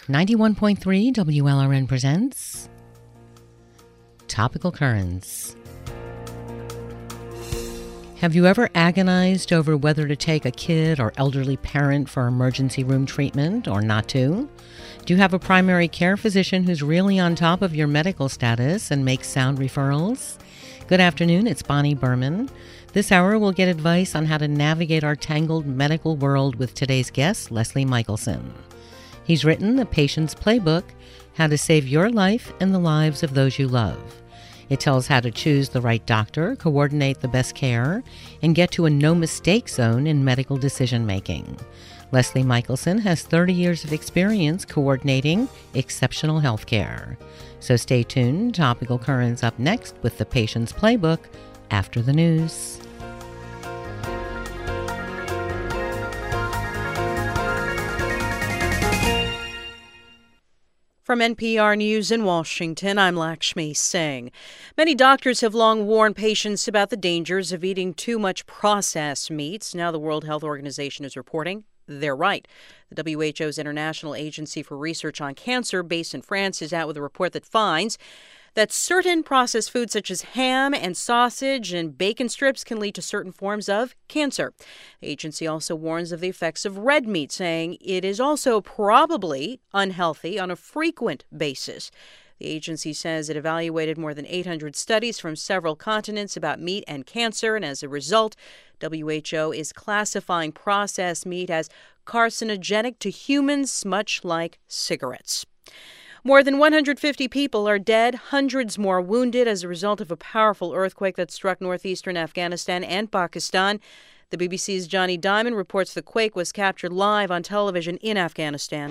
91.3 WLRN presents Topical Currents. Have you ever agonized over whether to take a kid or elderly parent for emergency room treatment or not to? Do you have a primary care physician who's really on top of your medical status and makes sound referrals? Good afternoon, it's Bonnie Berman. This hour we'll get advice on how to navigate our tangled medical world with today's guest, Leslie Michelson. He's written The Patient's Playbook, How to Save Your Life and the Lives of Those You Love. It tells how to choose the right doctor, coordinate the best care, and get to a no-mistake zone in medical decision-making. Leslie Michelson has 30 years of experience coordinating exceptional health care. So stay tuned. Topical Currents up next with The Patient's Playbook after the news. From NPR News in Washington, I'm Lakshmi Singh. Many doctors have long warned patients about the dangers of eating too much processed meats. Now the World Health Organization is reporting they're right. The WHO's International Agency for Research on Cancer, based in France, is out with a report that finds that certain processed foods such as ham and sausage and bacon strips can lead to certain forms of cancer. The agency also warns of the effects of red meat, saying it is also probably unhealthy on a frequent basis. The agency says it evaluated more than 800 studies from several continents about meat and cancer, and as a result, WHO is classifying processed meat as carcinogenic to humans, much like cigarettes. More than 150 people are dead, hundreds more wounded as a result of a powerful earthquake that struck northeastern Afghanistan and Pakistan. The BBC's Johnny Diamond reports the quake was captured live on television in Afghanistan.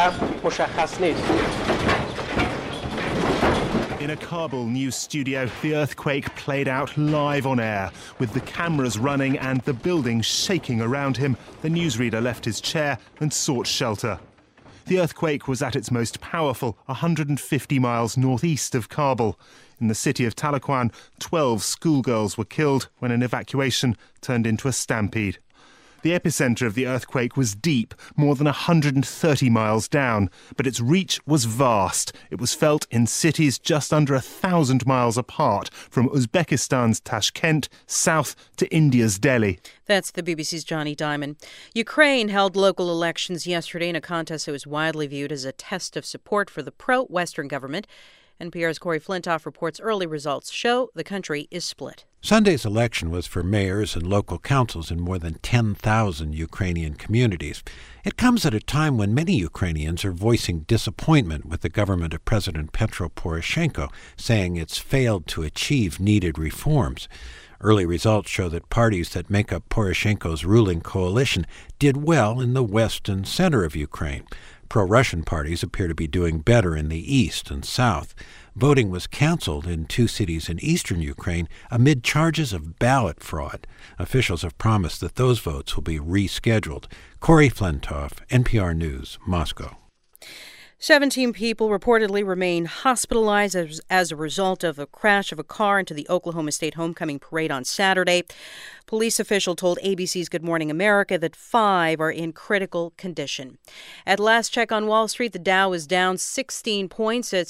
In a Kabul news studio, the earthquake played out live on air. With the cameras running and the building shaking around him, the newsreader left his chair and sought shelter. The earthquake was at its most powerful 150 miles northeast of Kabul. In the city of Talakwan, 12 schoolgirls were killed when an evacuation turned into a stampede. The epicenter of the earthquake was deep, more than 130 miles down, but its reach was vast. It was felt in cities just under 1,000 miles apart, from Uzbekistan's Tashkent south to India's Delhi. That's the BBC's Johnny Diamond. Ukraine held local elections yesterday in a contest that was widely viewed as a test of support for the pro-Western government. NPR's Corey Flintoff reports early results show the country is split. Sunday's election was for mayors and local councils in more than 10,000 Ukrainian communities. It comes at a time when many Ukrainians are voicing disappointment with the government of President Petro Poroshenko, saying it's failed to achieve needed reforms. Early results show that parties that make up Poroshenko's ruling coalition did well in the west and center of Ukraine. Pro-Russian parties appear to be doing better in the east and south. Voting was canceled in 2 cities in eastern Ukraine amid charges of ballot fraud. Officials have promised that those votes will be rescheduled. Corey Flintoff, NPR News, Moscow. 17 people reportedly remain hospitalized as a result of a crash of a car into the Oklahoma State homecoming parade on Saturday. Police official told ABC's Good Morning America that 5 are in critical condition. At last check on Wall Street, the Dow is down 16 points at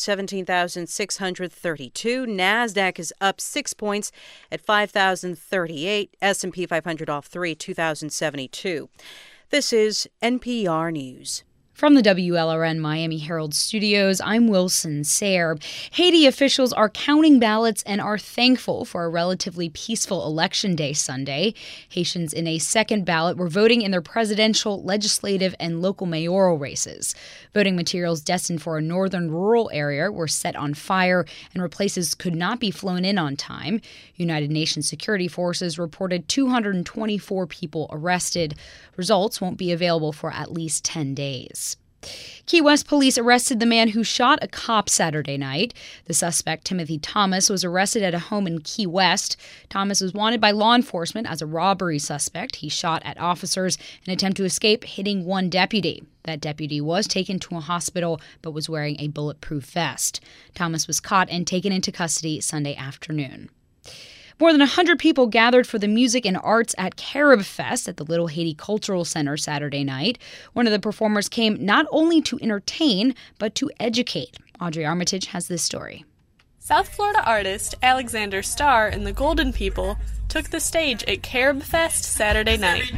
17,632. NASDAQ is up 6 points at 5,038. S&P 500 off 3, 2,072. This is NPR News. From the WLRN Miami Herald Studios, I'm Wilson Sayre. Haiti officials are counting ballots and are thankful for a relatively peaceful Election Day Sunday. Haitians in a second ballot were voting in their presidential, legislative, and local mayoral races. Voting materials destined for a northern rural area were set on fire, and replaces could not be flown in on time. United Nations security forces reported 224 people arrested. Results won't be available for at least 10 days. Key West police arrested the man who shot a cop Saturday night. The suspect, Timothy Thomas, was arrested at a home in Key West. Thomas was wanted by law enforcement as a robbery suspect. He shot at officers in an attempt to escape, hitting one deputy. That deputy was taken to a hospital but was wearing a bulletproof vest. Thomas was caught and taken into custody Sunday afternoon. More than 100 people gathered for the music and arts at Carib Fest at the Little Haiti Cultural Center Saturday night. One of the performers came not only to entertain, but to educate. Audrey Armitage has this story. South Florida artist Alexander Starr and the Golden People took the stage at Carib Fest Saturday night.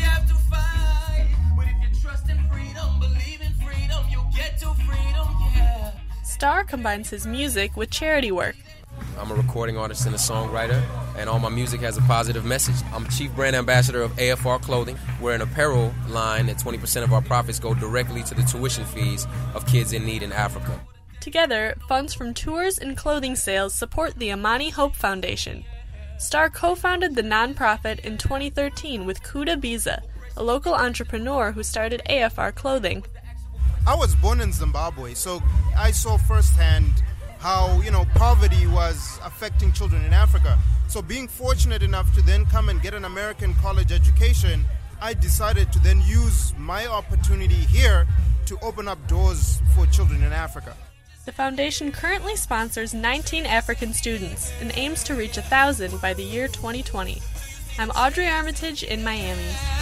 Starr combines his music with charity work. I'm a recording artist and a songwriter, and all my music has a positive message. I'm Chief Brand Ambassador of AFR Clothing. We're an apparel line, and 20% of our profits go directly to the tuition fees of kids in need in Africa. Together, funds from tours and clothing sales support the Amani Hope Foundation. Starr co-founded the nonprofit in 2013 with Kuda Biza, a local entrepreneur who started AFR Clothing. I was born in Zimbabwe, so I saw firsthand how, poverty was affecting children in Africa. So being fortunate enough to then come and get an American college education, I decided to then use my opportunity here to open up doors for children in Africa. The foundation currently sponsors 19 African students and aims to reach 1,000 by the year 2020. I'm Audrey Armitage in Miami.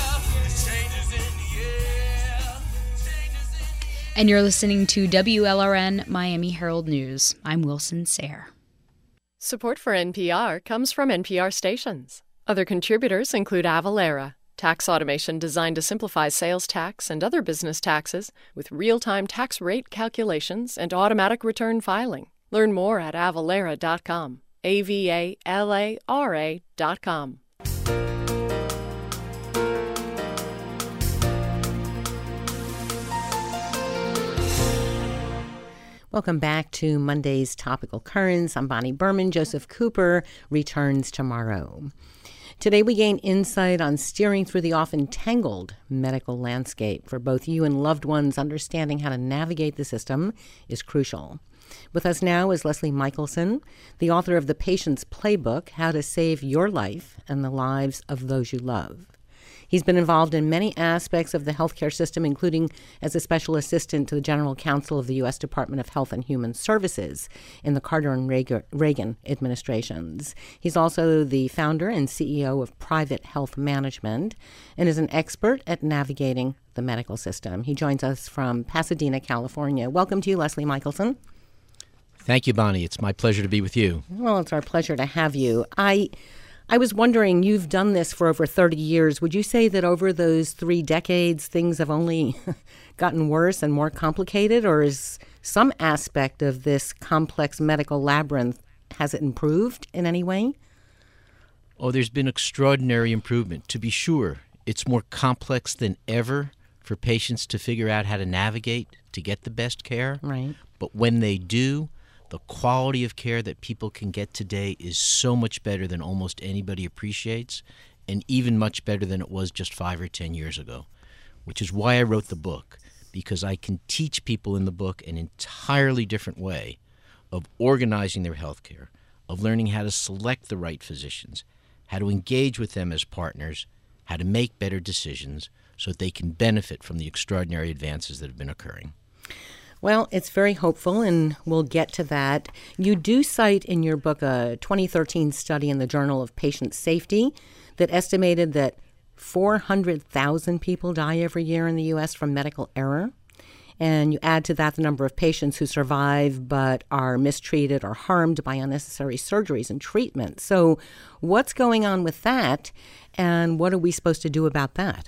And you're listening to WLRN Miami Herald News. I'm Wilson Sayre. Support for NPR comes from NPR stations. Other contributors include Avalara, tax automation designed to simplify sales tax and other business taxes with real-time tax rate calculations and automatic return filing. Learn more at avalara.com, avalara.com. Welcome back to Monday's Topical Currents. I'm Bonnie Berman. Joseph Cooper returns tomorrow. Today we gain insight on steering through the often tangled medical landscape. For both you and loved ones, understanding how to navigate the system is crucial. With us now is Leslie Michelson, the author of The Patient's Playbook, How to Save Your Life and the Lives of Those You Love. He's been involved in many aspects of the healthcare system, including as a special assistant to the General Counsel of the U.S. Department of Health and Human Services in the Carter and Reagan administrations. He's also the founder and CEO of Private Health Management and is an expert at navigating the medical system. He joins us from Pasadena, California. Welcome to you, Leslie Michelson. Thank you, Bonnie. It's my pleasure to be with you. Well, it's our pleasure to have you. I was wondering, you've done this for over 30 years. Would you say that over those 3 decades, things have only gotten worse and more complicated, or is some aspect of this complex medical labyrinth, has it improved in any way? Oh, there's been extraordinary improvement. To be sure, it's more complex than ever for patients to figure out how to navigate to get the best care. Right. But when they do, the quality of care that people can get today is so much better than almost anybody appreciates, and even much better than it was just 5 or 10 years ago, which is why I wrote the book, because I can teach people in the book an entirely different way of organizing their health care, of learning how to select the right physicians, how to engage with them as partners, how to make better decisions so that they can benefit from the extraordinary advances that have been occurring. Well, it's very hopeful, and we'll get to that. You do cite in your book a 2013 study in the Journal of Patient Safety that estimated that 400,000 people die every year in the U.S. from medical error. And you add to that the number of patients who survive but are mistreated or harmed by unnecessary surgeries and treatment. So what's going on with that, and what are we supposed to do about that?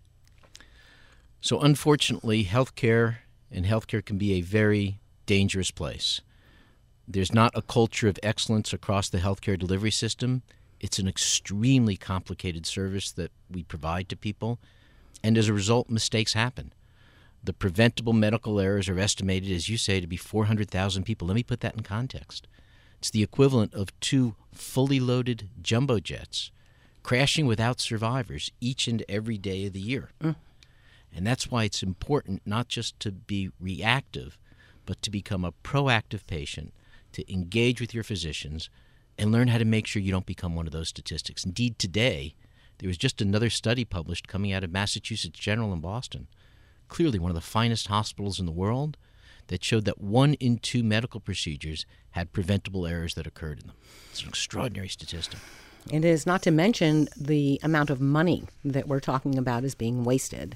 So unfortunately, healthcare can be a very dangerous place. There's not a culture of excellence across the healthcare delivery system. It's an extremely complicated service that we provide to people, and as a result, mistakes happen. The preventable medical errors are estimated, as you say, to be 400,000 people. Let me put that in context. It's the equivalent of 2 fully loaded jumbo jets crashing without survivors each and every day of the year. And that's why it's important not just to be reactive, but to become a proactive patient, to engage with your physicians, and learn how to make sure you don't become one of those statistics. Indeed, today, there was just another study published coming out of Massachusetts General in Boston, clearly one of the finest hospitals in the world, that showed that 1 in 2 medical procedures had preventable errors that occurred in them. It's an extraordinary statistic. It is, not to mention the amount of money that we're talking about is being wasted.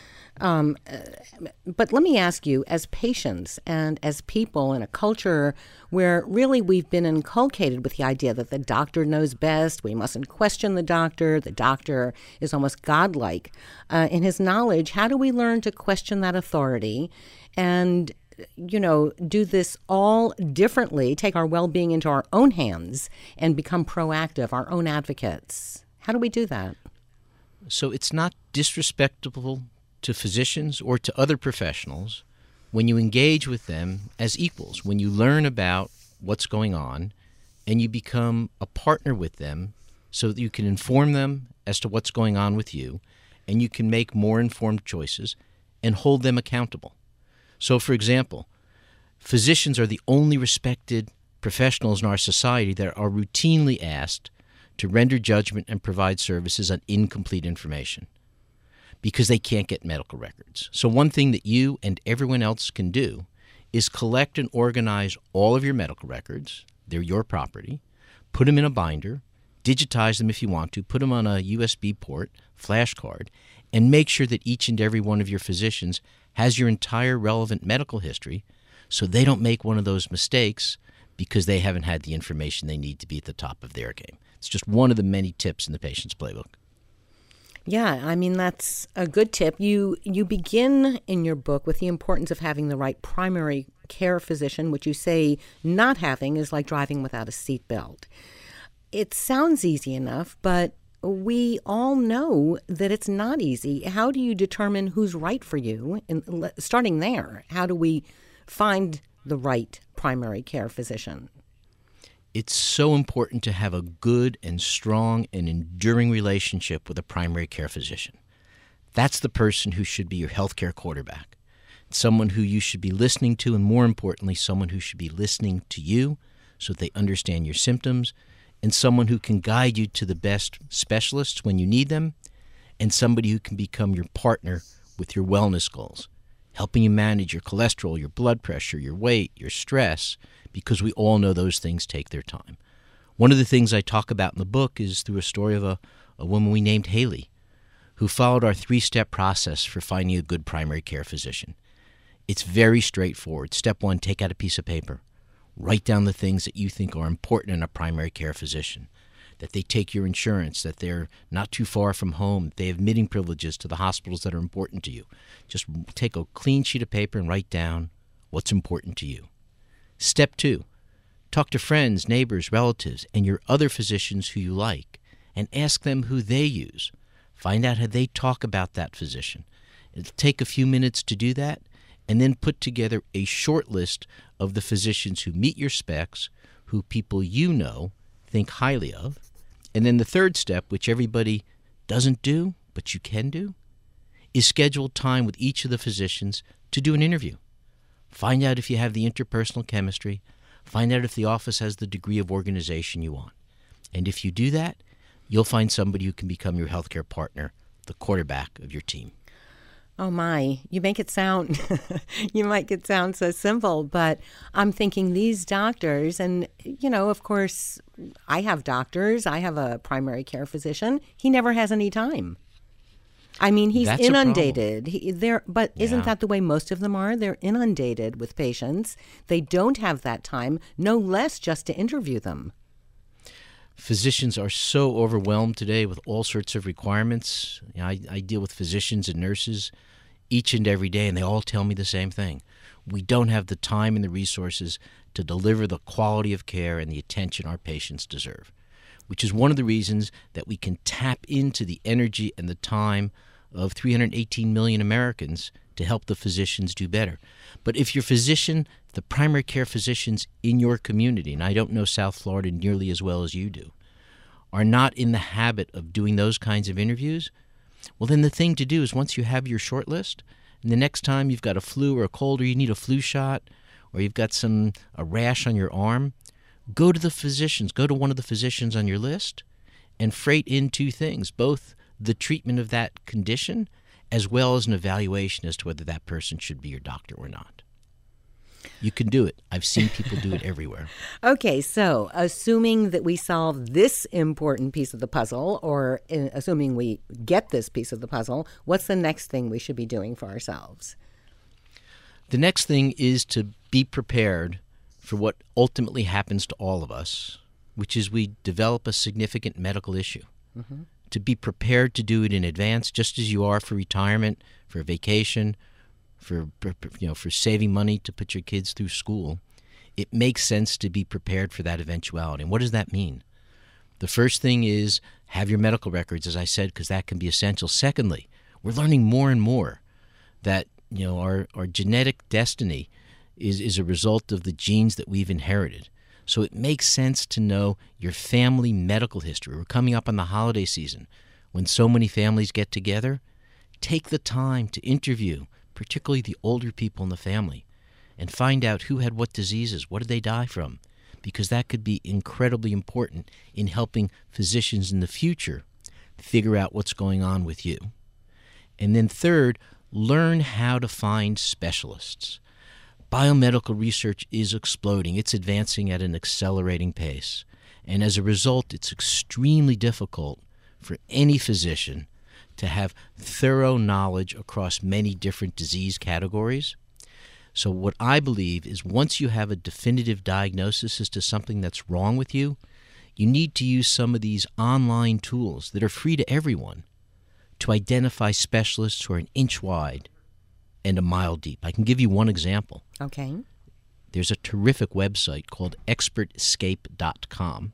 But let me ask you, as patients and as people in a culture where really we've been inculcated with the idea that the doctor knows best, we mustn't question the doctor is almost godlike in his knowledge, how do we learn to question that authority and, do this all differently, take our well-being into our own hands and become proactive, our own advocates? How do we do that? So it's not disrespectful to physicians or to other professionals when you engage with them as equals, when you learn about what's going on and you become a partner with them so that you can inform them as to what's going on with you and you can make more informed choices and hold them accountable. So, for example, physicians are the only respected professionals in our society that are routinely asked to render judgment and provide services on incomplete information, because they can't get medical records. So one thing that you and everyone else can do is collect and organize all of your medical records. They're your property. Put them in a binder, digitize them if you want to, put them on a USB port, flash card, and make sure that each and every one of your physicians has your entire relevant medical history so they don't make one of those mistakes because they haven't had the information they need to be at the top of their game. It's just one of the many tips in the patient's playbook. Yeah, I mean, that's a good tip. You begin in your book with the importance of having the right primary care physician, which you say not having is like driving without a seatbelt. It sounds easy enough, but we all know that it's not easy. How do you determine who's right for you? And starting there, how do we find the right primary care physician? It's so important to have a good and strong and enduring relationship with a primary care physician. That's the person who should be your healthcare quarterback. It's someone who you should be listening to, and more importantly, someone who should be listening to you so that they understand your symptoms, and someone who can guide you to the best specialists when you need them, and somebody who can become your partner with your wellness goals, helping you manage your cholesterol, your blood pressure, your weight, your stress, because we all know those things take their time. One of the things I talk about in the book is through a story of a woman we named Haley, who followed our 3-step process for finding a good primary care physician. It's very straightforward. Step 1, take out a piece of paper. Write down the things that you think are important in a primary care physician, that they take your insurance, that they're not too far from home, that they have admitting privileges to the hospitals that are important to you. Just take a clean sheet of paper and write down what's important to you. Step 2, talk to friends, neighbors, relatives, and your other physicians who you like, and ask them who they use. Find out how they talk about that physician. It'll take a few minutes to do that, and then put together a short list of the physicians who meet your specs, who people you know think highly of. And then the third step, which everybody doesn't do, but you can do, is schedule time with each of the physicians to do an interview. Find out if you have the interpersonal chemistry. Find out if the office has the degree of organization you want. And if you do that, you'll find somebody who can become your healthcare partner, the quarterback of your team. Oh my, you make it sound so simple, but I'm thinking these doctors, and of course, I have doctors, I have a primary care physician, he never has any time. I mean, he's That's inundated. Isn't that the way most of them are? They're inundated with patients. They don't have that time, no less just to interview them. Physicians are so overwhelmed today with all sorts of requirements. I deal with physicians and nurses each and every day, and they all tell me the same thing. We don't have the time and the resources to deliver the quality of care and the attention our patients deserve, which is one of the reasons that we can tap into the energy and the time of 318 million Americans to help the physicians do better. But if your physician, the primary care physicians in your community, and I don't know South Florida nearly as well as you do, are not in the habit of doing those kinds of interviews, well, then the thing to do is once you have your short list, and the next time you've got a flu or a cold or you need a flu shot or you've got a rash on your arm, go to the physicians, go to one of the physicians on your list and freight in 2 things, both the treatment of that condition as well as an evaluation as to whether that person should be your doctor or not. You can do it. I've seen people do it everywhere. Okay, so assuming that we solve this important piece of the puzzle, or assuming we get this piece of the puzzle, what's the next thing we should be doing for ourselves? The next thing is to be prepared for what ultimately happens to all of us, which is we develop a significant medical issue. Mm-hmm. To be prepared to do it in advance, just as you are for retirement, for vacation, for saving money to put your kids through school. It makes sense to be prepared for that eventuality. And what does that mean? The first thing is have your medical records, as I said, because that can be essential. Secondly, we're learning more and more that our genetic destiny is a result of the genes that we've inherited. So it makes sense to know your family medical history. We're coming up on the holiday season when so many families get together. Take the time to interview, particularly the older people in the family, and find out who had what diseases, what did they die from, because that could be incredibly important in helping physicians in the future figure out what's going on with you. And then third, learn how to find specialists. Biomedical research is exploding. It's advancing at an accelerating pace. And as a result, it's extremely difficult for any physician to have thorough knowledge across many different disease categories. So what I believe is once you have a definitive diagnosis as to something that's wrong with you, you need to use some of these online tools that are free to everyone to identify specialists who are an inch wide and a mile deep. I can give you one example. Okay. There's a terrific website called expertscape.com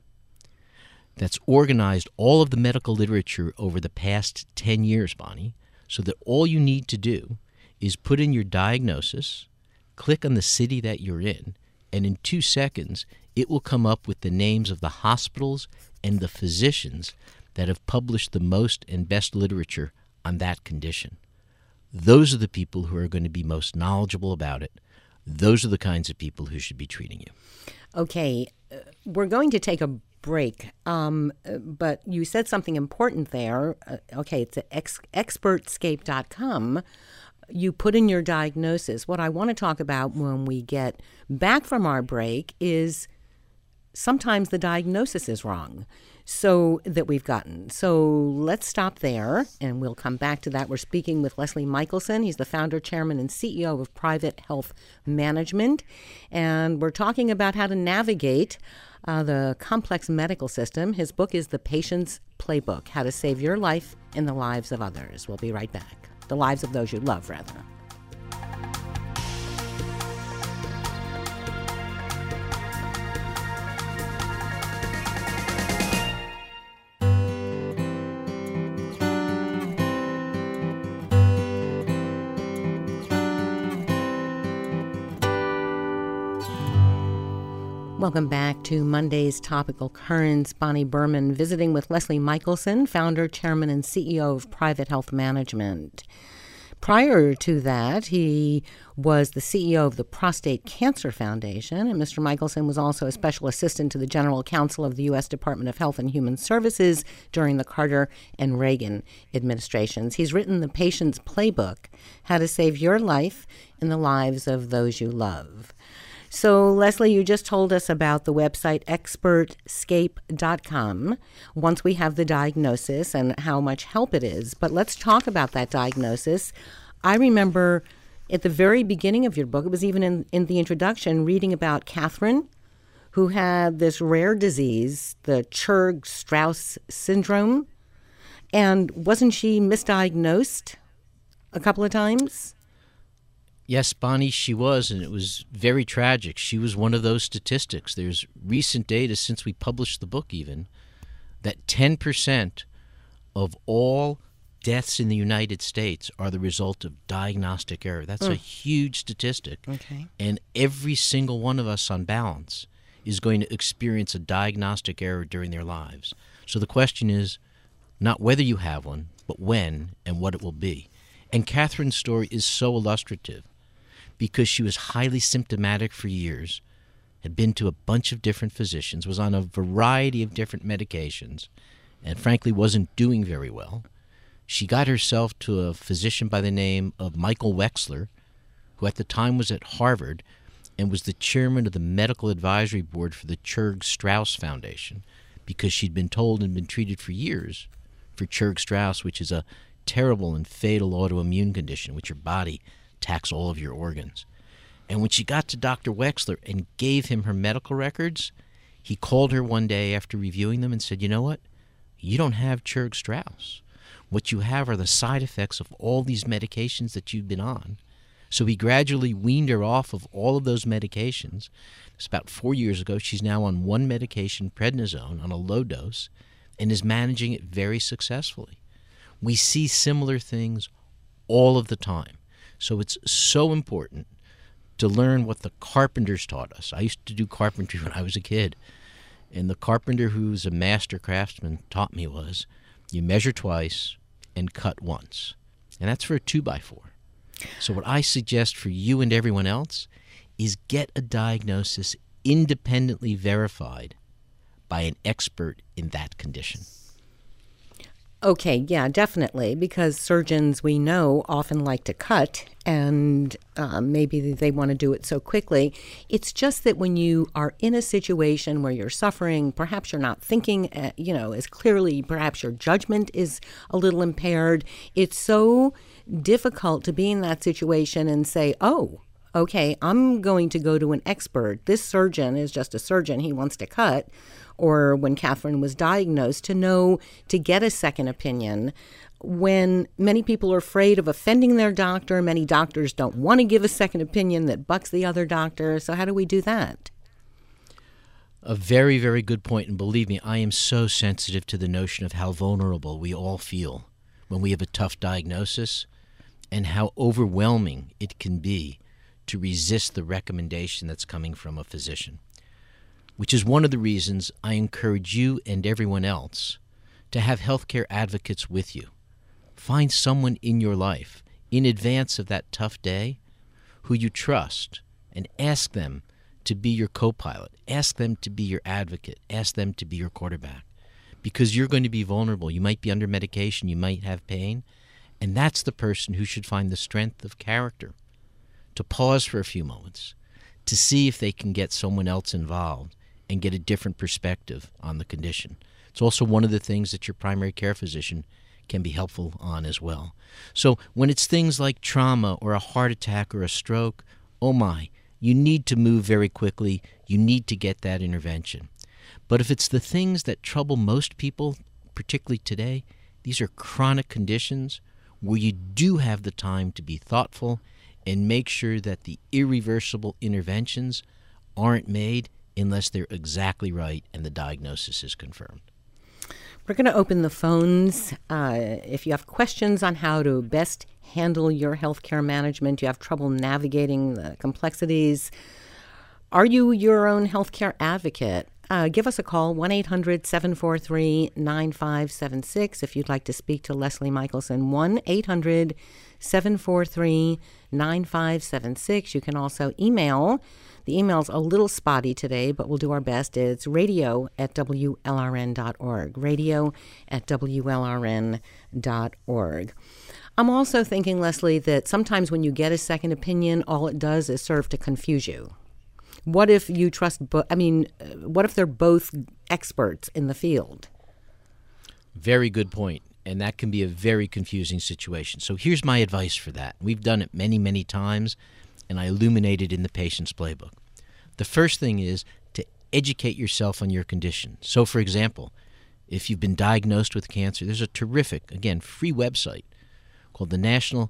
that's organized all of the medical literature over the past 10 years, Bonnie, so that all you need to do is put in your diagnosis, click on the city that you're in, and in 2 seconds, it will come up with the names of the hospitals and the physicians that have published the most and best literature on that condition. Those are the people who are going to be most knowledgeable about it. Those are the kinds of people who should be treating you. Okay, we're going to take a break, but you said something important there. Okay, it's at expertscape.com. You put in your diagnosis. What I want to talk about when we get back from our break is sometimes the diagnosis is wrong. So let's stop there, and we'll come back to that. We're speaking with Leslie Michelson. He's the founder, chairman, and CEO of Private Health Management, and we're talking about how to navigate the complex medical system. His book is The Patient's Playbook, How to Save Your Life and the Lives of Others. We'll be right back. The lives of those you love, rather. Welcome back to Monday's Topical Currents. Bonnie Berman visiting with Leslie Michelson, founder, chairman, and CEO of Private Health Management. Prior to that, he was the CEO of the Prostate Cancer Foundation, and Mr. Michelson was also a special assistant to the General Counsel of the U.S. Department of Health and Human Services during the Carter and Reagan administrations. He's written The Patient's Playbook, How to Save Your Life and the Lives of Those You Love. So, Leslie, you just told us about the website expertscape.com once we have the diagnosis and how much help it is. But let's talk about that diagnosis. I remember at the very beginning of your book, it was even in the introduction, reading about Catherine, who had this rare disease, the Churg-Strauss syndrome. And wasn't she misdiagnosed a couple of times? Yes, Bonnie, she was, and it was very tragic. She was one of those statistics. There's recent data since we published the book even that 10% of all deaths in the United States are the result of diagnostic error. That's a huge statistic. Okay. And every single one of us on balance is going to experience a diagnostic error during their lives. So the question is not whether you have one, but when and what it will be. And Catherine's story is so illustrative, because she was highly symptomatic for years, had been to a bunch of different physicians, was on a variety of different medications, and frankly wasn't doing very well. She got herself to a physician by the name of Michael Wexler, who at the time was at Harvard, and was the chairman of the medical advisory board for the Churg-Strauss Foundation because she'd been told and been treated for years for Churg-Strauss, which is a terrible and fatal autoimmune condition, which your body attacks all of your organs. And when she got to Dr. Wexler and gave him her medical records, he called her one day after reviewing them and said, you know what? You don't have Churg-Strauss. What you have are the side effects of all these medications that you've been on. So he gradually weaned her off of all of those medications. It's about 4 years ago. She's now on one medication, prednisone, on a low dose, and is managing it very successfully. We see similar things all of the time. So it's so important to learn what the carpenters taught us. I used to do carpentry when I was a kid. And the carpenter who's a master craftsman taught me was, you measure twice and cut once. And that's for a 2x4. So what I suggest for you and everyone else is get a diagnosis independently verified by an expert in that condition. Okay, yeah, definitely, because surgeons, we know, often like to cut, and maybe they want to do it so quickly. It's just that when you are in a situation where you're suffering, perhaps you're not thinking, as clearly, perhaps your judgment is a little impaired. It's so difficult to be in that situation and say, oh, okay, I'm going to go to an expert. This surgeon is just a surgeon. He wants to cut. Or when Catherine was diagnosed, to get a second opinion. When many people are afraid of offending their doctor, many doctors don't want to give a second opinion that bucks the other doctor. So how do we do that? A very, very good point. And believe me, I am so sensitive to the notion of how vulnerable we all feel when we have a tough diagnosis and how overwhelming it can be to resist the recommendation that's coming from a physician. Which is one of the reasons I encourage you and everyone else to have healthcare advocates with you. Find someone in your life in advance of that tough day who you trust and ask them to be your co-pilot. Ask them to be your advocate. Ask them to be your quarterback. Because you're going to be vulnerable. You might be under medication. You might have pain. And that's the person who should find the strength of character to pause for a few moments, to see if they can get someone else involved and get a different perspective on the condition. It's also one of the things that your primary care physician can be helpful on as well. So when it's things like trauma or a heart attack or a stroke, oh my, you need to move very quickly. You need to get that intervention. But if it's the things that trouble most people, particularly today, these are chronic conditions where you do have the time to be thoughtful and make sure that the irreversible interventions aren't made unless they're exactly right and the diagnosis is confirmed. We're going to open the phones. If you have questions on how to best handle your healthcare management, you have trouble navigating the complexities, are you your own healthcare advocate? Give us a call, 1-800-743-9576. If you'd like to speak to Leslie Michelson, 1-800-743-9576. You can also email. The email's a little spotty today, but we'll do our best. It's radio@WLRN.org. Radio@WLRN.org. I'm also thinking, Leslie, that sometimes when you get a second opinion, all it does is serve to confuse you. What if you trust, what if they're both experts in the field? Very good point. And that can be a very confusing situation. So here's my advice for that. We've done it many, many times, and I illuminate it in the patient's playbook. The first thing is to educate yourself on your condition. So, for example, if you've been diagnosed with cancer, there's a terrific, again, free website called the National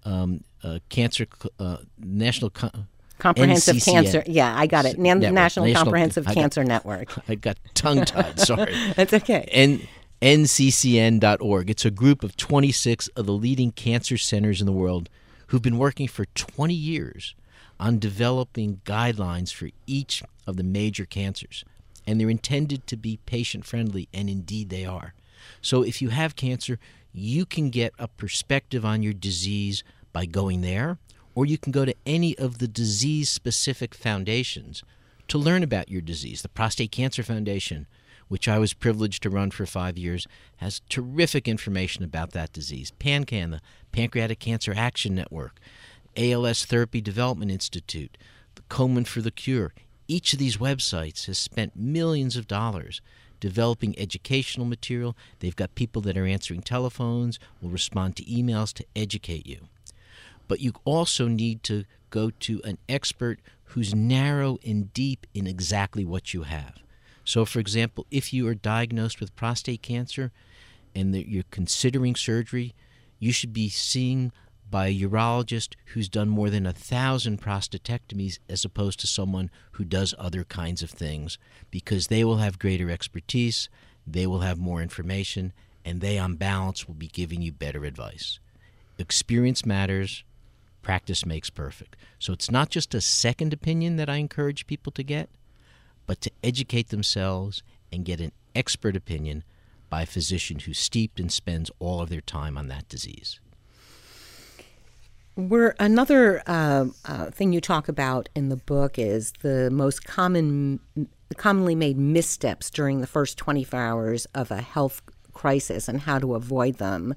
Comprehensive NCCN. Cancer. Yeah, I got it. National Comprehensive I Cancer Network. I got tongue-tied, sorry. That's okay. NCCN.org. It's a group of 26 of the leading cancer centers in the world who've been working for 20 years on developing guidelines for each of the major cancers. And they're intended to be patient-friendly, and indeed they are. So if you have cancer, you can get a perspective on your disease by going there, or you can go to any of the disease-specific foundations to learn about your disease. The Prostate Cancer Foundation, which I was privileged to run for 5 years, has terrific information about that disease. PanCan, the Pancreatic Cancer Action Network, ALS Therapy Development Institute, the Komen for the Cure. Each of these websites has spent millions of dollars developing educational material. They've got people that are answering telephones, will respond to emails to educate you. But you also need to go to an expert who's narrow and deep in exactly what you have. So, for example, if you are diagnosed with prostate cancer and that you're considering surgery, you should be seen by a urologist who's done more than 1,000 prostatectomies as opposed to someone who does other kinds of things, because they will have greater expertise, they will have more information, and they, on balance, will be giving you better advice. Experience matters. Practice makes perfect. So it's not just a second opinion that I encourage people to get, but to educate themselves and get an expert opinion by a physician who's steeped and spends all of their time on that disease. Another thing you talk about in the book is the most commonly made missteps during the first 24 hours of a health crisis and how to avoid them.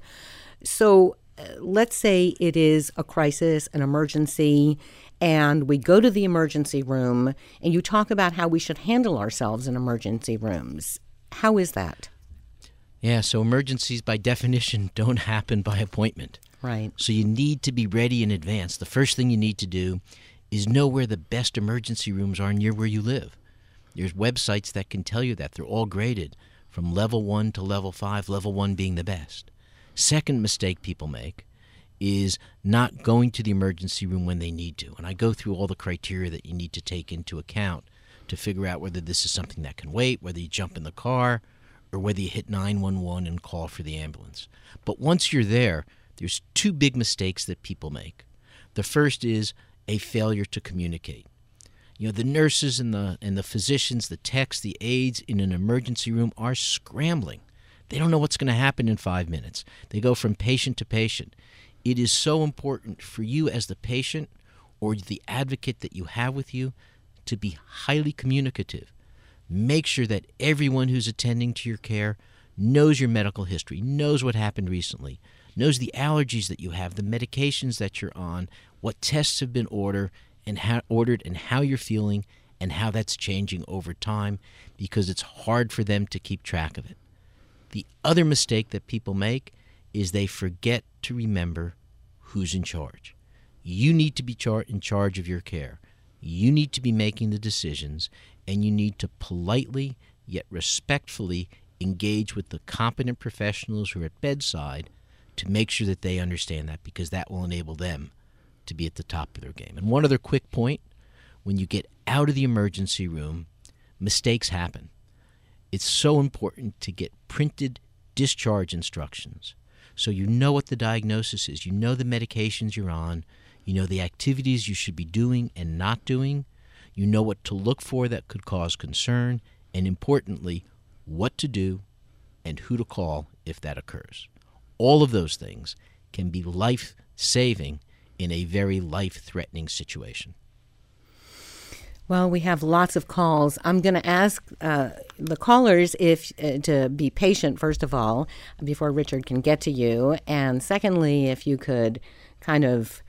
So let's say it is a crisis, an emergency, and we go to the emergency room, and you talk about how we should handle ourselves in emergency rooms. How is that? Yeah, so emergencies by definition don't happen by appointment. Right. So you need to be ready in advance. The first thing you need to do is know where the best emergency rooms are near where you live. There's websites that can tell you that. They're all graded from level 1 to level 5, level 1 being the best. Second mistake people make is not going to the emergency room when they need to. And I go through all the criteria that you need to take into account to figure out whether this is something that can wait, whether you jump in the car, or whether you hit 911 and call for the ambulance. But once you're there, there's two big mistakes that people make. The first is a failure to communicate. You know, the nurses and the physicians, the techs, the aides in an emergency room are scrambling. They don't know what's going to happen in 5 minutes. They go from patient to patient. It is so important for you as the patient or the advocate that you have with you to be highly communicative. Make sure that everyone who's attending to your care knows your medical history, knows what happened recently, knows the allergies that you have, the medications that you're on, what tests have been ordered and how you're feeling and how that's changing over time, because it's hard for them to keep track of it. The other mistake that people make is they forget to remember who's in charge. You need to be in charge of your care. You need to be making the decisions, and you need to politely yet respectfully engage with the competent professionals who are at bedside to make sure that they understand that, because that will enable them to be at the top of their game. And one other quick point, when you get out of the emergency room, mistakes happen. It's so important to get printed discharge instructions so you know what the diagnosis is, you know the medications you're on, you know the activities you should be doing and not doing, you know what to look for that could cause concern, and importantly, what to do and who to call if that occurs. All of those things can be life-saving in a very life-threatening situation. Well, we have lots of calls. I'm going to ask the callers to be patient, first of all, before Richard can get to you. And secondly, if you could kind of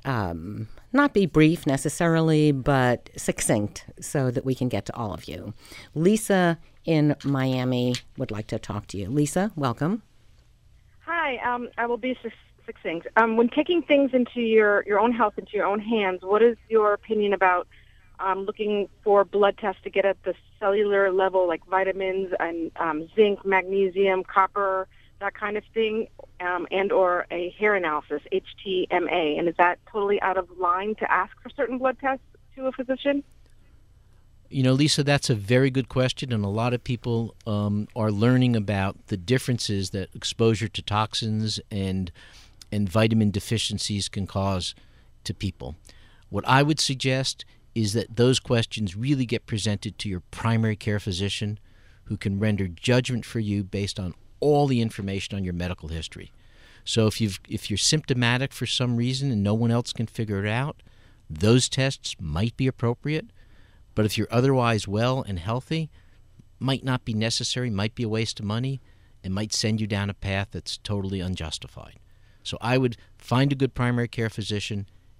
not be brief necessarily, but succinct so that we can get to all of you. Lisa in Miami would like to talk to you. Lisa, welcome. Hi, I will be succinct. When taking things into your own health into your own hands, what is your opinion about looking for blood tests to get at the cellular level, like vitamins and zinc, magnesium, copper, that kind of thing, and or a hair analysis, HTMA? And is that totally out of line to ask for certain blood tests to a physician? You know, Lisa, that's a very good question, and a lot of people are learning about the differences that exposure to toxins and vitamin deficiencies can cause to people. What I would suggest is that those questions really get presented to your primary care physician, who can render judgment for you based on all the information on your medical history. So if you're symptomatic for some reason and no one else can figure it out, those tests might be appropriate. But if you're otherwise well and healthy, might not be necessary, might be a waste of money, and might send you down a path that's totally unjustified. So I would find a good primary care physician,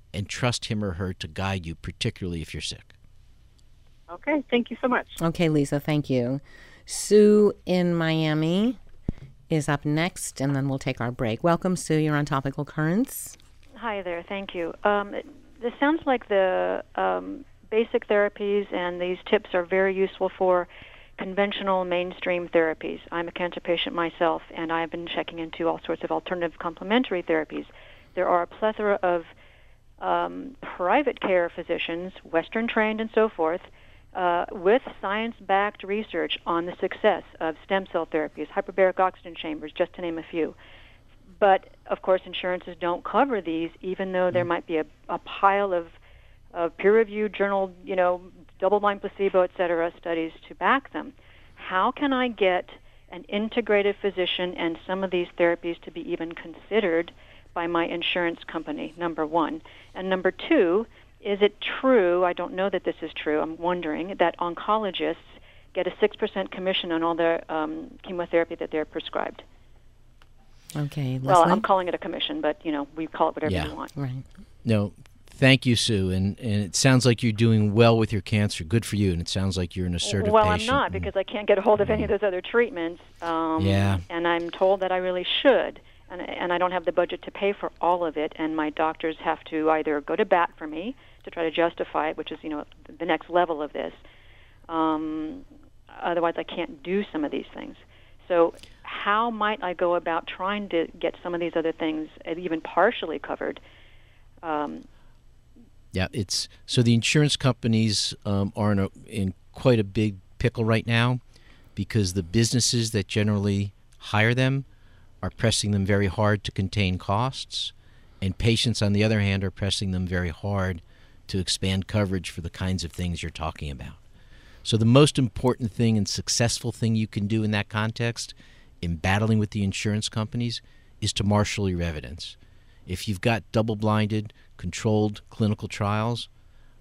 and trust him or her to guide you, particularly if you're sick. Okay, thank you so much. Okay, Lisa, thank you. Sue in Miami is up next, and then we'll take our break. Welcome, Sue. You're on Topical Currents. Hi there. Thank you. This sounds like the basic therapies and these tips are very useful for conventional mainstream therapies. I'm a cancer patient myself, and I've been checking into all sorts of alternative complementary therapies. There are a plethora of private care physicians, Western trained and so forth, with science-backed research on the success of stem cell therapies, hyperbaric oxygen chambers, just to name a few. But, of course, insurances don't cover these, even though there might be a pile of peer-reviewed journal, double-blind placebo, et cetera, studies to back them. How can I get an integrative physician and some of these therapies to be even considered by my insurance company, number one? And number two, is it true, I don't know that this is true, I'm wondering, that oncologists get a 6% commission on all their chemotherapy that they're prescribed? Okay, Leslie? Well, I'm calling it a commission, but, we call it whatever we want. Right. No, thank you, Sue. And it sounds like you're doing well with your cancer. Good for you. And it sounds like you're an assertive Well, patient. I'm not, because I can't get a hold of any of those other treatments. And I'm told that I really should. And I don't have the budget to pay for all of it. And my doctors have to either go to bat for me to try to justify it, which is, the next level of this. Otherwise, I can't do some of these things. So how might I go about trying to get some of these other things even partially covered? So the insurance companies are in quite a big pickle right now, because the businesses that generally hire them are pressing them very hard to contain costs, and patients, on the other hand, are pressing them very hard to expand coverage for the kinds of things you're talking about. So the most important thing and successful thing you can do in that context, in battling with the insurance companies, is to marshal your evidence. If you've got double-blinded, controlled clinical trials,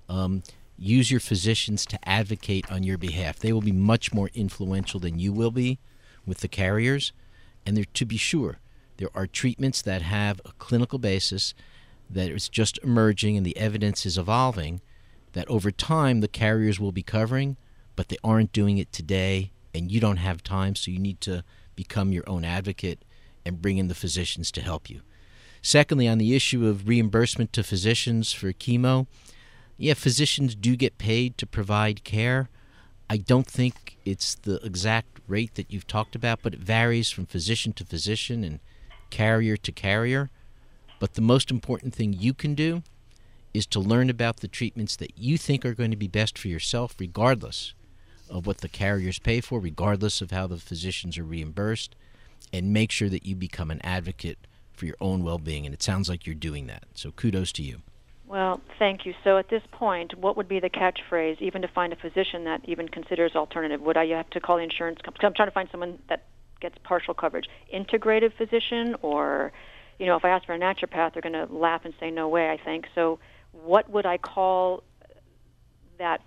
use your physicians to advocate on your behalf. They will be much more influential than you will be with the carriers. And to be sure, there are treatments that have a clinical basis that is just emerging and the evidence is evolving, that over time the carriers will be covering, but they aren't doing it today, and you don't have time, so you need to become your own advocate and bring in the physicians to help you. Secondly, on the issue of reimbursement to physicians for chemo, physicians do get paid to provide care. I don't think it's the exact rate that you've talked about, but it varies from physician to physician and carrier to carrier. But the most important thing you can do is to learn about the treatments that you think are going to be best for yourself, regardless of what the carriers pay for, regardless of how the physicians are reimbursed, and make sure that you become an advocate for your own well-being. And it sounds like you're doing that. So kudos to you. Well, thank you. So at this point, what would be the catchphrase, even to find a physician that even considers alternative? Would I have to call the insurance company? I'm trying to find someone that gets partial coverage. Integrative physician, or, if I ask for a naturopath, they're going to laugh and say, no way, I think. So what would I call that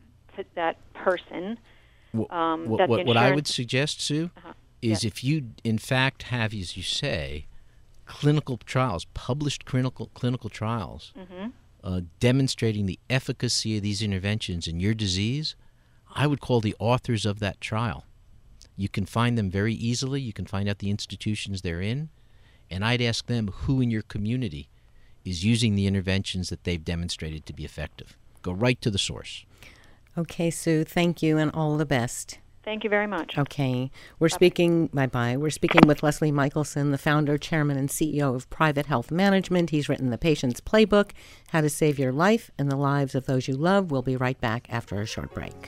person? What I would suggest, Sue, is if you, in fact, have, as you say, clinical trials, published clinical trials, demonstrating the efficacy of these interventions in your disease, I would call the authors of that trial. You can find them very easily. You can find out the institutions they're in. And I'd ask them who in your community is using the interventions that they've demonstrated to be effective. Go right to the source. Okay, Sue, thank you and all the best. Thank you very much. Okay. We're speaking with Leslie Michelson, the founder, chairman, and CEO of Private Health Management. He's written The Patient's Playbook, How to Save Your Life and the Lives of Those You Love. We'll be right back after a short break.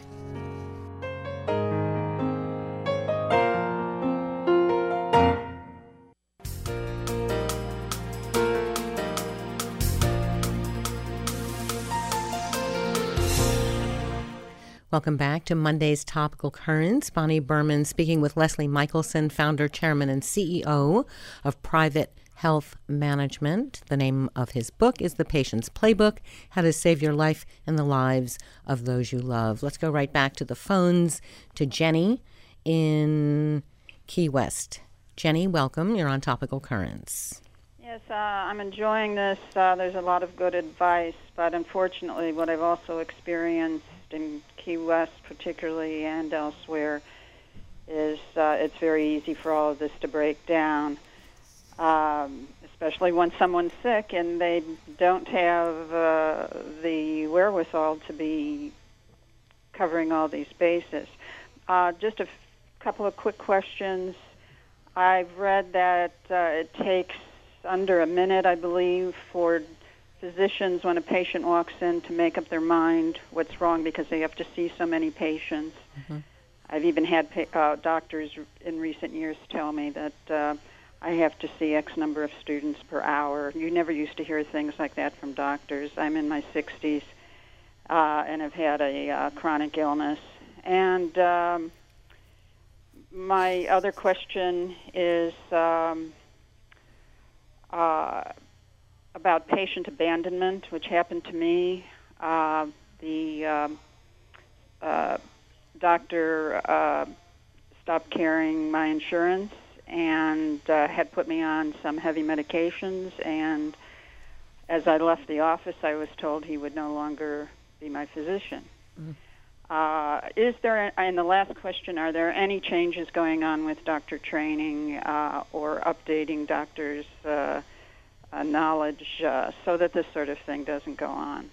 Welcome back to Monday's Topical Currents. Bonnie Berman speaking with Leslie Michelson, founder, chairman, and CEO of Private Health Management. The name of his book is The Patient's Playbook, How to Save Your Life and the Lives of Those You Love. Let's go right back to the phones to Jenny in Key West. Jenny, welcome. You're on Topical Currents. Yeah, Yes, I'm enjoying this. There's a lot of good advice, but unfortunately what I've also experienced in Key West particularly and elsewhere is it's very easy for all of this to break down, especially when someone's sick and they don't have the wherewithal to be covering all these bases. Just a couple of quick questions. I've read that it takes under a minute, I believe, for physicians when a patient walks in to make up their mind what's wrong because they have to see so many patients. Mm-hmm. I've even had doctors in recent years tell me that I have to see X number of students per hour. You never used to hear things like that from doctors. I'm in my 60s and have had a chronic illness. And my other question is about patient abandonment, which happened to me. The doctor stopped carrying my insurance and had put me on some heavy medications, and as I left the office, I was told he would no longer be my physician. Mm. Is there, and the last question, are there any changes going on with doctor training or updating doctors' knowledge so that this sort of thing doesn't go on?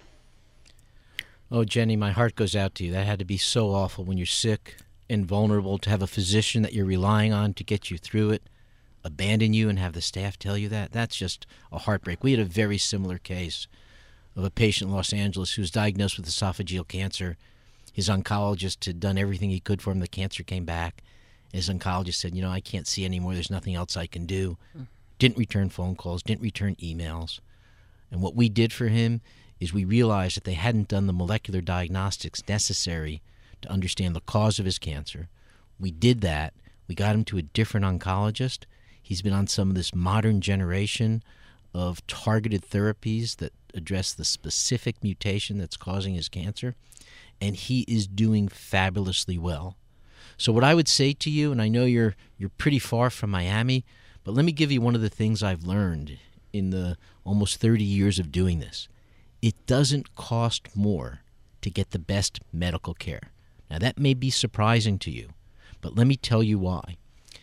Oh, Jenny, my heart goes out to you. That had to be so awful when you're sick and vulnerable to have a physician that you're relying on to get you through it abandon you and have the staff tell you that. That's just a heartbreak. We had a very similar case of a patient in Los Angeles who was diagnosed with esophageal cancer. His oncologist had done everything he could for him. The cancer came back. His oncologist said, I can't see anymore. There's nothing else I can do. Didn't return phone calls, didn't return emails. And what we did for him is we realized that they hadn't done the molecular diagnostics necessary to understand the cause of his cancer. We did that. We got him to a different oncologist. He's been on some of this modern generation of targeted therapies that address the specific mutation that's causing his cancer, and he is doing fabulously well. So what I would say to you, and I know you're pretty far from Miami, but let me give you one of the things I've learned in the almost 30 years of doing this. It doesn't cost more to get the best medical care. Now, that may be surprising to you, but let me tell you why.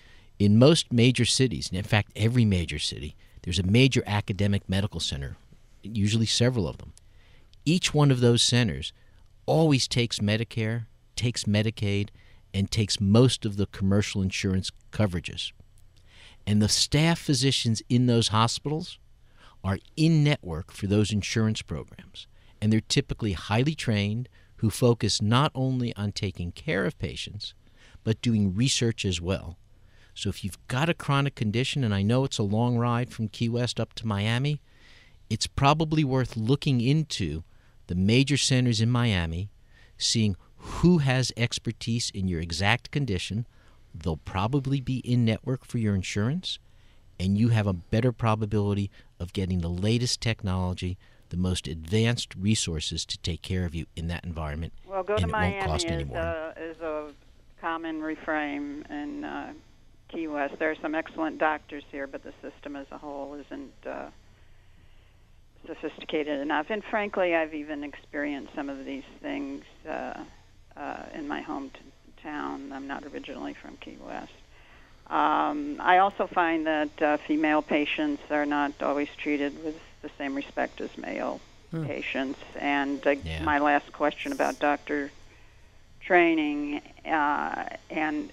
In most major cities, and in fact every major city, there's a major academic medical center, usually several of them. Each one of those centers always takes Medicare, takes Medicaid, and takes most of the commercial insurance coverages. And the staff physicians in those hospitals are in network for those insurance programs. And they're typically highly trained who focus not only on taking care of patients, but doing research as well. So if you've got a chronic condition, and I know it's a long ride from Key West up to Miami, it's probably worth looking into the major centers in Miami, seeing who has expertise in your exact condition. They'll probably be in network for your insurance, and you have a better probability of getting the latest technology, the most advanced resources to take care of you in that environment. Well, go and to it Miami won't cost any more. Is a common refrain in Key West. There are some excellent doctors here, but the system as a whole isn't sophisticated enough. And frankly, I've even experienced some of these things in my hometown. I'm not originally from Key West. I also find that female patients are not always treated with the same respect as male patients. And my last question about doctor training and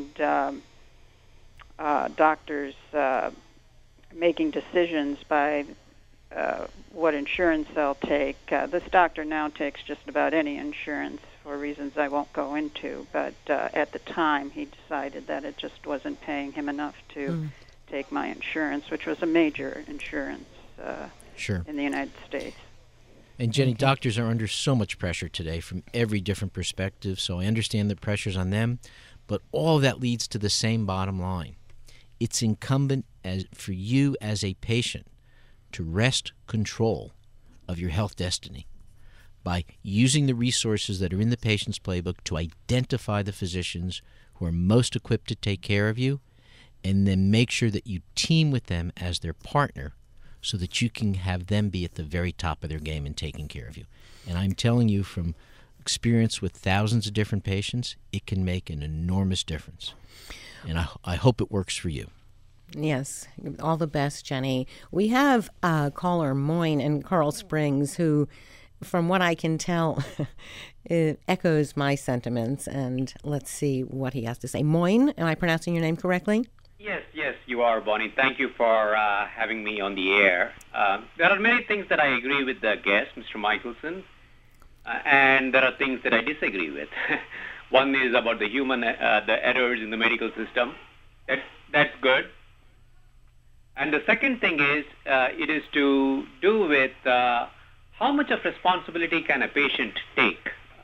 doctors making decisions by what insurance they'll take. This doctor now takes just about any insurance for reasons I won't go into, but at the time he decided that it just wasn't paying him enough to take my insurance, which was a major insurance in the United States. And Jenny, doctors are under so much pressure today from every different perspective, so I understand the pressures on them, but all of that leads to the same bottom line. It's incumbent for you as a patient to wrest control of your health destiny by using the resources that are in the patient's playbook to identify the physicians who are most equipped to take care of you, and then make sure that you team with them as their partner so that you can have them be at the very top of their game in taking care of you. And I'm telling you from experience with thousands of different patients, it can make an enormous difference. And I hope it works for you. Yes, all the best, Jenny. We have caller Moyne in Coral Springs who, from what I can tell, it echoes my sentiments. And let's see what he has to say. Moyne, am I pronouncing your name correctly? Yes, you are, Bonnie. Thank you for having me on the air. There are many things that I agree with the guest, Mr. Michelson, and there are things that I disagree with. One is about the errors in the medical system. That's good. And the second thing is, it is to do with how much of responsibility can a patient take?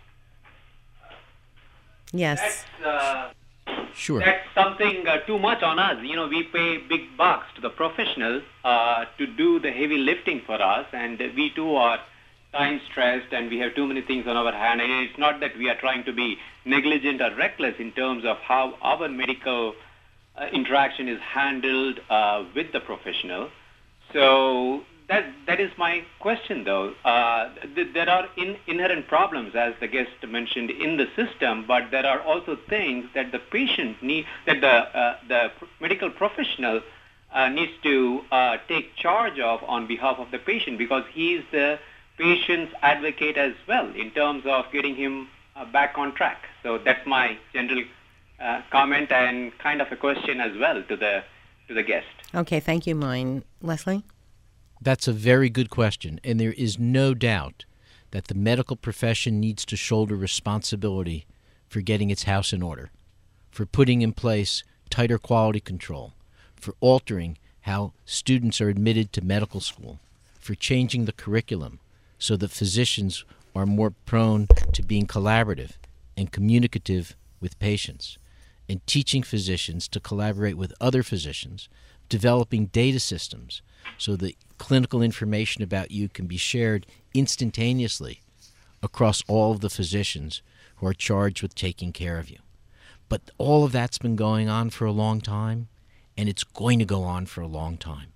Yes. Sure. That's something too much on us. We pay big bucks to the professional to do the heavy lifting for us, and we too are time-stressed, and we have too many things on our hand. And it's not that we are trying to be negligent or reckless in terms of how our medical interaction is handled with the professional. So that is my question, though. There are inherent problems, as the guest mentioned, in the system, but there are also things that the patient that the medical professional needs to take charge of on behalf of the patient, because he is the patient's advocate as well in terms of getting him back on track. So that's my general comment and kind of a question as well to the guest. Okay, thank you, Moyne. Leslie? That's a very good question, and there is no doubt that the medical profession needs to shoulder responsibility for getting its house in order, for putting in place tighter quality control, for altering how students are admitted to medical school, for changing the curriculum so that physicians are more prone to being collaborative and communicative with patients, and teaching physicians to collaborate with other physicians, developing data systems so that clinical information about you can be shared instantaneously across all of the physicians who are charged with taking care of you. But all of that's been going on for a long time, and it's going to go on for a long time.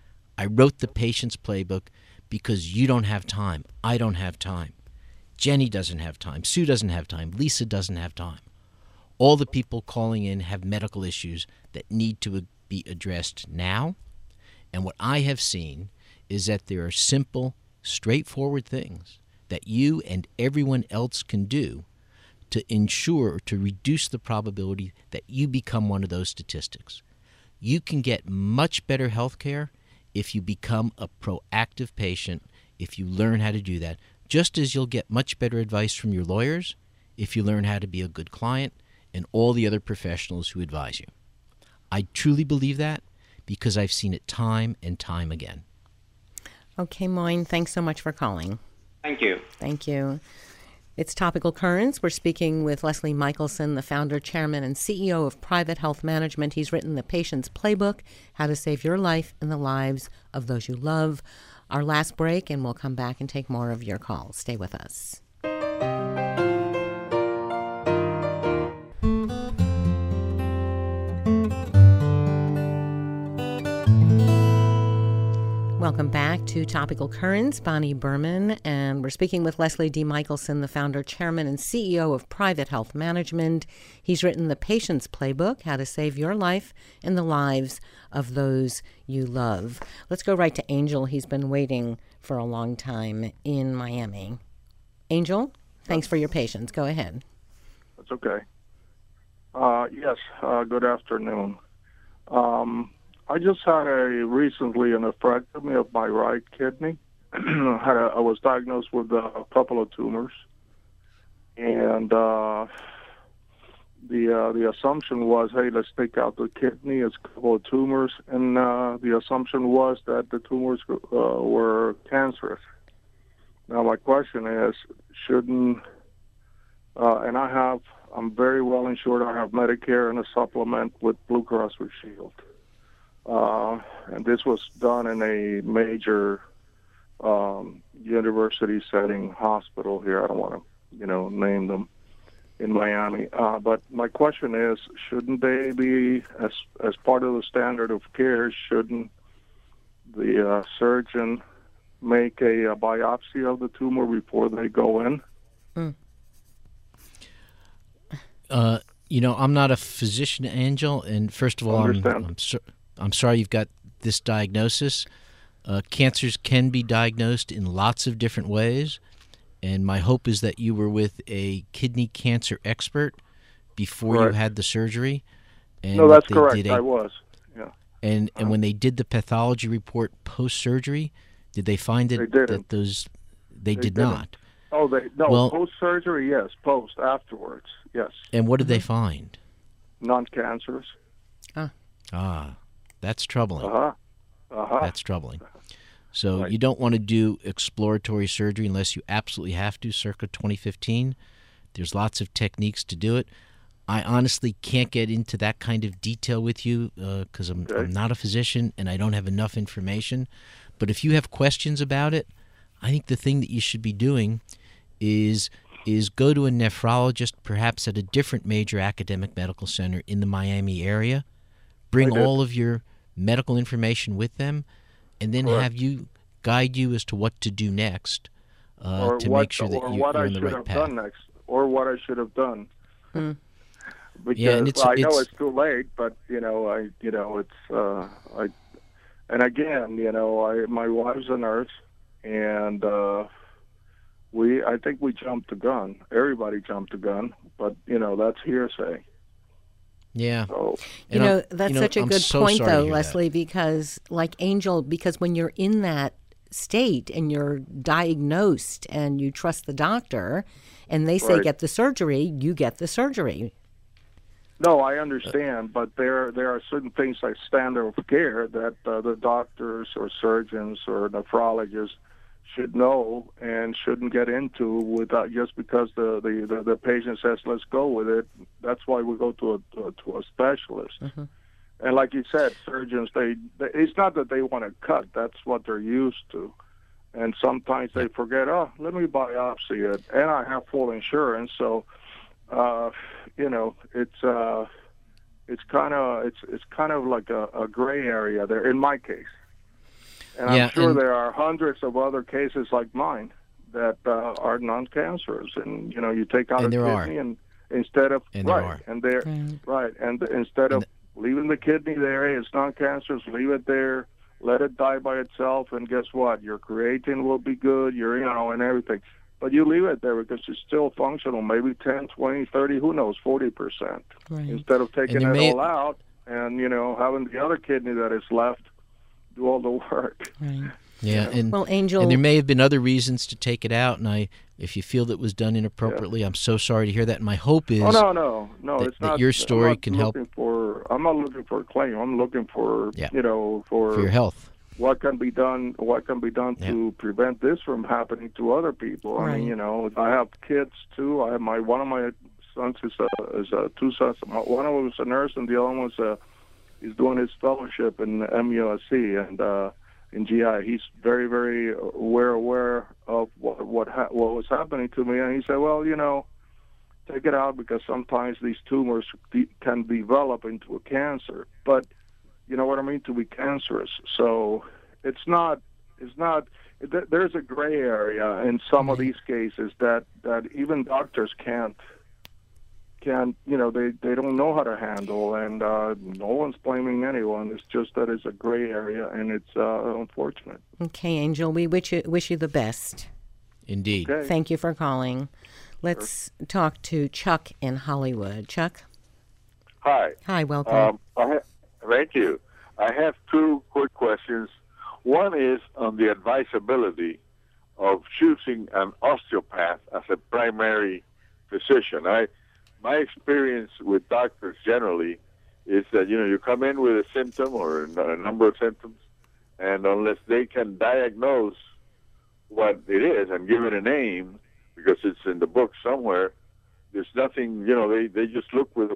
I wrote the patient's playbook because you don't have time. I don't have time. Jenny doesn't have time. Sue doesn't have time. Lisa doesn't have time. All the people calling in have medical issues that need to be addressed now. And what I have seen is that there are simple, straightforward things that you and everyone else can do to ensure or to reduce the probability that you become one of those statistics. You can get much better health care if you become a proactive patient, if you learn how to do that, just as you'll get much better advice from your lawyers if you learn how to be a good client and all the other professionals who advise you. I truly believe that because I've seen it time and time again. Okay, Moyne, thanks so much for calling. Thank you. Thank you. It's Topical Currents. We're speaking with Leslie Michelson, the founder, chairman, and CEO of Private Health Management. He's written The Patient's Playbook, How to Save Your Life and the Lives of Those You Love. Our last break, and we'll come back and take more of your calls. Stay with us. Welcome back to Topical Currents. Bonnie Berman, and we're speaking with Leslie D. Michelson, the founder, chairman, and CEO of Private Health Management. He's written The Patient's Playbook, How to Save Your Life and the Lives of Those You Love. Let's go right to Angel. He's been waiting for a long time in Miami. Angel, thanks for your patience. Go ahead. That's okay. Yes, good afternoon. I just had recently an nephrectomy of my right kidney. I was diagnosed with a couple of tumors, and the assumption was, hey, let's take out the kidney. It's a couple of tumors, and the assumption was that the tumors were cancerous. Now my question is, shouldn't and I'm very well insured. I have Medicare and a supplement with Blue Cross Blue Shield. And this was done in a major university setting hospital here. I don't want to, name them in Miami. But my question is, shouldn't they be, as part of the standard of care, shouldn't the surgeon make a biopsy of the tumor before they go in? I'm not a physician, Angel, and first of all, I'm sorry you've got this diagnosis. Cancers can be diagnosed in lots of different ways, and my hope is that you were with a kidney cancer expert before you had the surgery. And no, that's correct. I was. Yeah. And when they did the pathology report post-surgery, did they find that they did not? Oh, post-surgery, yes. Afterwards, yes. And what did they find? Non-cancerous. That's troubling. That's troubling. So Right. you don't want to do exploratory surgery unless you absolutely have to, circa 2015. There's lots of techniques to do it. I honestly can't get into that kind of detail with you because I'm not a physician and I don't have enough information. But if you have questions about it, I think the thing that you should be doing is go to a nephrologist, perhaps at a different major academic medical center in the Miami area. Bring all of your medical information with them, and then have you guide you as to what to do next make sure that you're on the right path. Done next, or what I should have done. Because I know it's too late, but and again, my wife's a nurse, and I think we jumped the gun. Everybody jumped the gun, but that's hearsay. Yeah. So, that's such a good point, though, Leslie, because like Angel, because when you're in that state and you're diagnosed and you trust the doctor and they say get the surgery, you get the surgery. No, I understand, but there are certain things like standard of care that the doctors or surgeons or nephrologists should know and shouldn't get into without just because the patient says let's go with it. That's why we go to a specialist. Mm-hmm. And like you said, surgeons they it's not that they want to cut. That's what they're used to. And sometimes they forget, let me biopsy it, and I have full insurance, so it's kind of like a gray area there in my case. And I'm sure there are hundreds of other cases like mine that are non-cancerous, and you take out a kidney, and instead of instead of leaving the kidney there, it's non-cancerous, leave it there, let it die by itself, and guess what? Your creatine will be good, and everything. But you leave it there because it's still functional, maybe 10, 20, 30, who knows, 40%. Instead of taking it all out and, having the other kidney that is left do all the work. Right. Yeah, and, Angel, and there may have been other reasons to take it out, and if you feel that was done inappropriately, I'm so sorry to hear that. And my hope is no, it's not, that your story can help. I'm not looking for a claim. I'm looking for for your health. What can be done? What can be done to prevent this from happening to other people? I mean, I have kids too. One of my sons is two sons. One of them is a nurse, and the other one is doing his fellowship in MUSC and in GI. He's very, very aware of what was happening to me, and he said, "Well, take it out because sometimes these tumors can develop into a cancer, but." You know what I mean? To be cancerous. So it's not. There's a gray area in some of these cases that even doctors can't. They don't know how to handle, and no one's blaming anyone. It's just that it's a gray area, and it's unfortunate. Okay, Angel, we wish you the best. Indeed. Okay. Thank you for calling. Let's talk to Chuck in Hollywood. Chuck. Hi. Hi. Welcome. Thank you. I have two quick questions. One is on the advisability of choosing an osteopath as a primary physician. My experience with doctors generally is that, you come in with a symptom or a number of symptoms, and unless they can diagnose what it is and give it a name, because it's in the book somewhere, there's nothing, they just look with a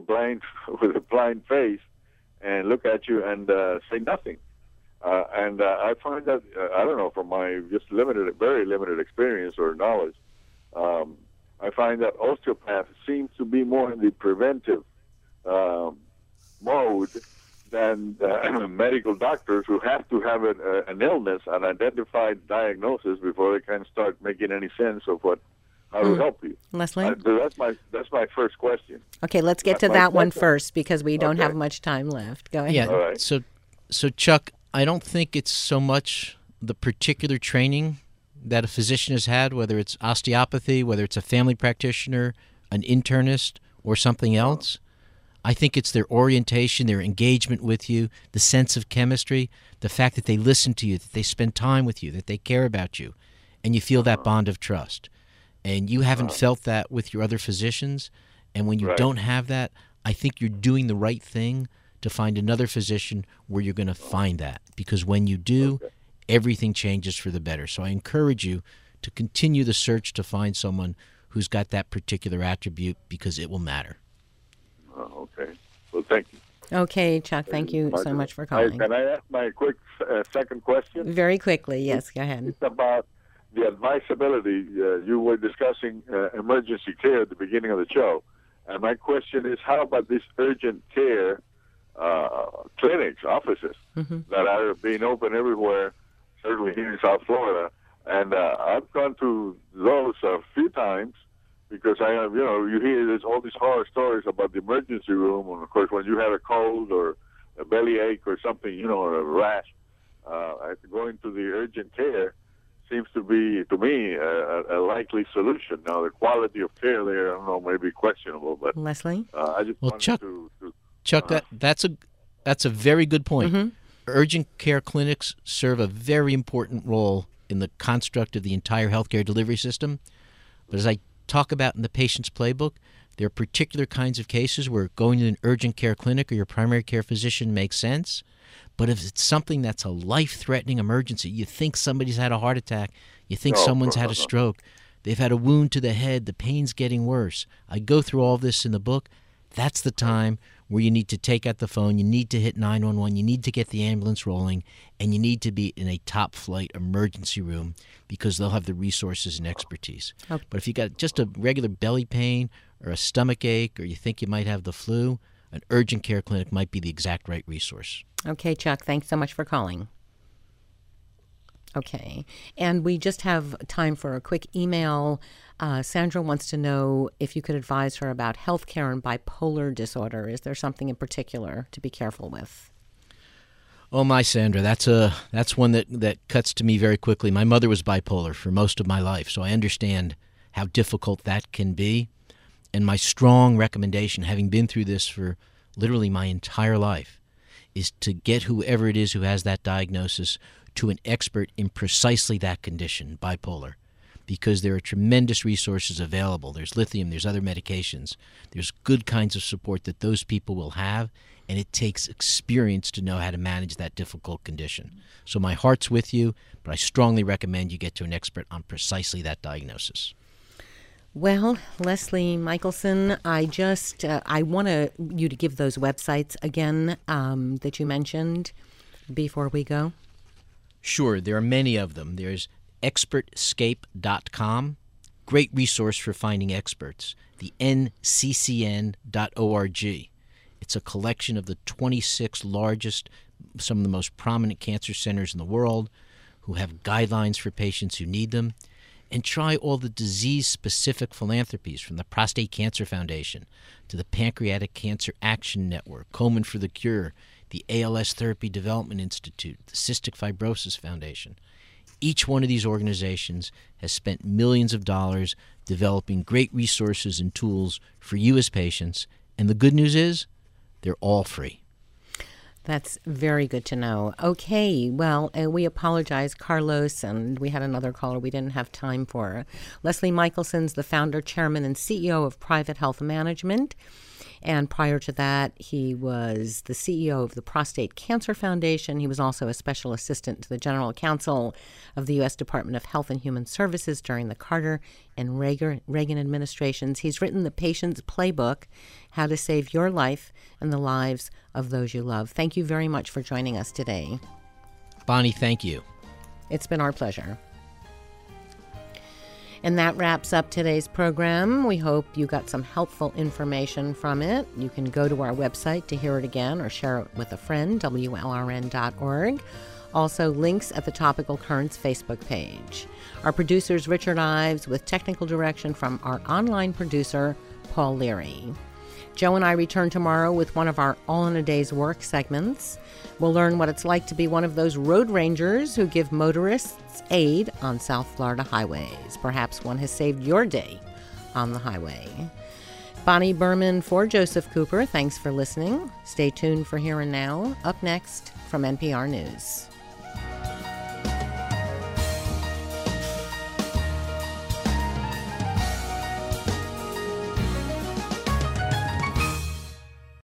blind face and look at you and say nothing. And I find that, I don't know, from my just very limited experience or knowledge, I find that osteopaths seem to be more in the preventive mode than medical doctors who have to have an illness, an identified diagnosis before they can start making any sense of how to help you. Leslie? That's my first question. Okay, let's get to that one first because we don't have much time left. Go ahead. Yeah. All right. So Chuck, I don't think it's so much the particular training that a physician has had, whether it's osteopathy, whether it's a family practitioner, an internist, or something else. I think it's their orientation, their engagement with you, the sense of chemistry, the fact that they listen to you, that they spend time with you, that they care about you, and you feel that bond of trust. And you haven't felt that with your other physicians. And when you don't have that, I think you're doing the right thing to find another physician where you're going to find that. Because when you do, everything changes for the better. So I encourage you to continue the search to find someone who's got that particular attribute because it will matter. Okay. Well, thank you. Okay, Chuck, thank you so much for calling. Can I ask my quick second question? Very quickly, yes, go ahead. It's about the advisability. You were discussing emergency care at the beginning of the show. And my question is, how about these urgent care clinics, offices that are being opened everywhere, certainly here in South Florida? And I've gone to those a few times because I have, you hear there's all these horror stories about the emergency room. And, of course, when you have a cold or a bellyache or something, or a rash, going to the urgent care seems to be, to me, a likely solution. Now, the quality of care there, I don't know, may be questionable. But Leslie? I just wanted Chuck, that's a very good point. Urgent care clinics serve a very important role in the construct of the entire healthcare delivery system. But as I talk about in the patient's playbook, there are particular kinds of cases where going to an urgent care clinic or your primary care physician makes sense. But if it's something that's a life-threatening emergency, you think somebody's had a heart attack, you think someone's had a stroke, they've had a wound to the head, the pain's getting worse. I go through all this in the book. That's the time where you need to take out the phone, you need to hit 911, you need to get the ambulance rolling, and you need to be in a top-flight emergency room because they'll have the resources and expertise. Okay. But if you got just a regular belly pain or a stomach ache or you think you might have the flu, an urgent care clinic might be the exact right resource. Okay, Chuck, thanks so much for calling. Okay, and we just have time for a quick email. Sandra wants to know if you could advise her about healthcare and bipolar disorder. Is there something in particular to be careful with? Oh, my Sandra, that's one that cuts to me very quickly. My mother was bipolar for most of my life, so I understand how difficult that can be. And my strong recommendation, having been through this for literally my entire life, is to get whoever it is who has that diagnosis to an expert in precisely that condition, bipolar, because there are tremendous resources available. There's lithium, there's other medications, there's good kinds of support that those people will have, and it takes experience to know how to manage that difficult condition. So my heart's with you, but I strongly recommend you get to an expert on precisely that diagnosis. Well, Leslie Michelson, I want you to give those websites again that you mentioned before we go. Sure, there are many of them. There's expertscape.com, great resource for finding experts. The nccn.org. It's a collection of the 26 largest, some of the most prominent cancer centers in the world who have guidelines for patients who need them. And try all the disease-specific philanthropies from the Prostate Cancer Foundation to the Pancreatic Cancer Action Network, Komen for the Cure, the ALS Therapy Development Institute, the Cystic Fibrosis Foundation. Each one of these organizations has spent millions of dollars developing great resources and tools for you as patients. And the good news is they're all free. That's very good to know. Okay, well, we apologize, Carlos, and we had another caller we didn't have time for. Leslie Michelson, the founder, chairman, and CEO of Private Health Management. And prior to that, he was the CEO of the Prostate Cancer Foundation. He was also a special assistant to the General Counsel of the U.S. Department of Health and Human Services during the Carter and Reagan administrations. He's written The Patient's Playbook, How to Save Your Life and the Lives of Those You Love. Thank you very much for joining us today. Bonnie, thank you. It's been our pleasure. And that wraps up today's program. We hope you got some helpful information from it. You can go to our website to hear it again or share it with a friend, WLRN.org. Also, links at the Topical Currents Facebook page. Our producer's Richard Ives with technical direction from our online producer, Paul Leary. Joe and I return tomorrow with one of our All in a Day's Work segments. We'll learn what it's like to be one of those road rangers who give motorists aid on South Florida highways. Perhaps one has saved your day on the highway. Bonnie Berman for Joseph Cooper, thanks for listening. Stay tuned for Here and Now. Up next from NPR News.